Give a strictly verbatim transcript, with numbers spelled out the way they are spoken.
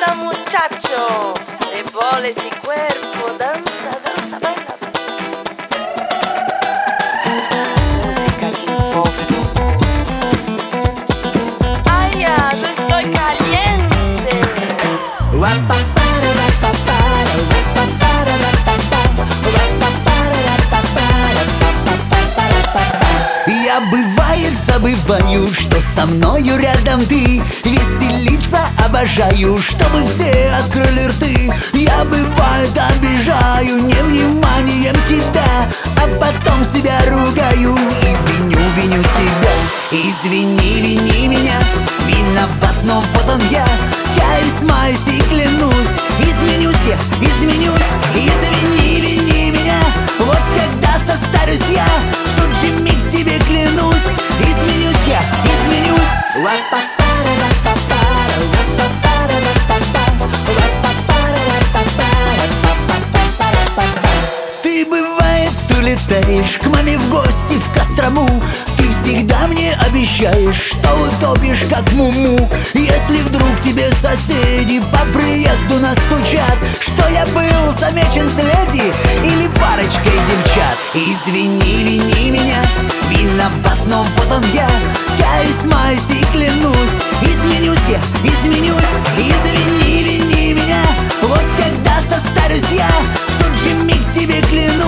danza muchacho, de boles y cuerpo, danza, danza, baila. Música que enfoca. Ay, ya, yo estoy caliente. Я, бывает, забываю, что со мною рядом ты. Веселиться обожаю, чтобы все открыли рты. Я, бывает, обижаю невниманием тебя, а потом себя ругаю и виню, виню себя. Извини, вини меня, виноват, но вот он я. Каюсь, маюсь и клянусь, изменюсь я, изменюсь. Извини, вини меня, вот когда состарюсь я, в тот же миг тебе клянусь, изменюсь я, изменюсь. Ты, бывает, улетаешь к маме в гости в Кострому. Ты всегда мне обещаешь, что утопишь как муму. Если вдруг тебе соседи по приезду настучат, что я был замечен с леди или парочкой девчат. Извини, вини меня, виноват, но вот он я. Каюсь, маюсь и клянусь, изменюсь я, изменюсь. Извини, вини меня, вот когда состарюсь я, в тот же миг тебе клянусь,